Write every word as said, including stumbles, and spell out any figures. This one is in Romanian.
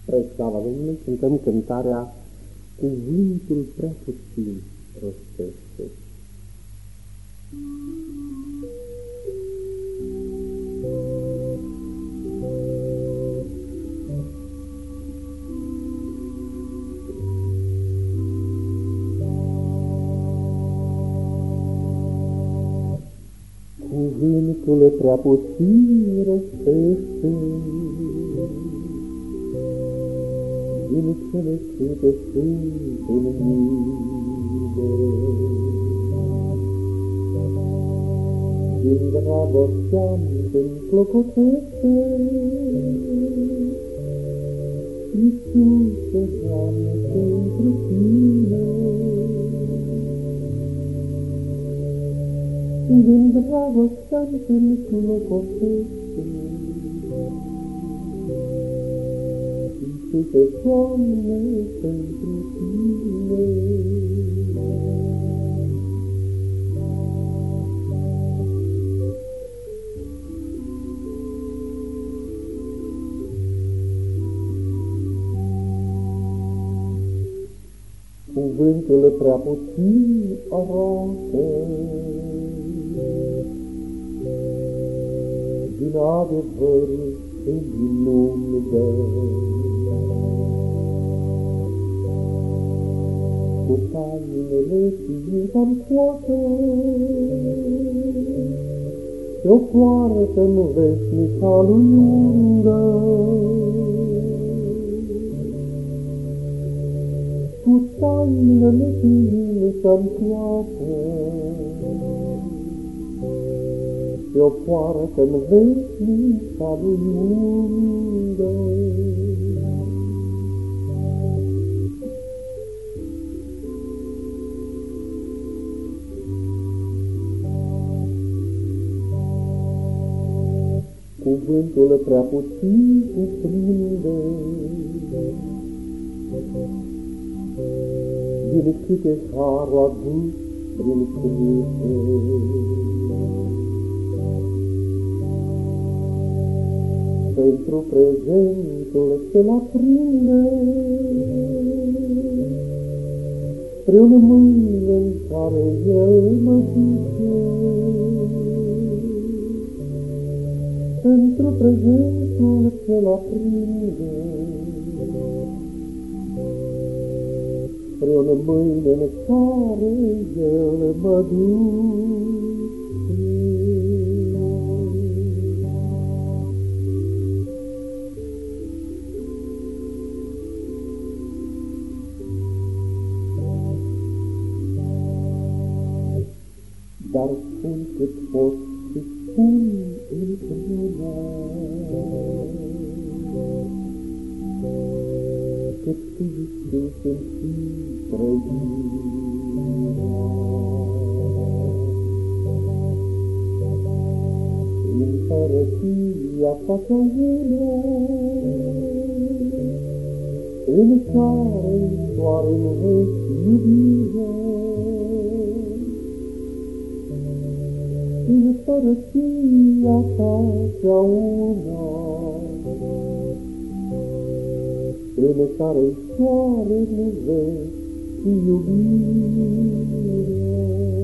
Spre slava Domnului cântăm cântarea Cuvântul prea puțin rostește. Cuvântul prea puțin rostește din cele câte sunt în mine, din dragostea-mi te-mi clocotește. Iisuse, Doamne, pentru Tine, din dragostea-mi te-mi clocotește. Iisuse, Doamne, pentru Tine. Cuvântul prea puțin arată din adevăr și din umbră. Cu tainele ființa-mi scoată și o poartă-n veșnica lui undă. Cu tainele ființa-mi scoată și o poartă-n veșnica lui undă. Cuvântul prea puțin cuprinde din câte harul adus prin cruce. Pentru prezentul ce-l aprinde spre un mâine în care El mă duce. Pentru prezentul ce-l aprinde spre un mâine în care El mă duce. Dar spun cât pot și spun într-una, cât tu, Iisus, îmi fii trăirea. Prin părăția ta cea bună, în care soare-n veci iubirea, în părăția ta cea una, în care soare-n veci iubirea.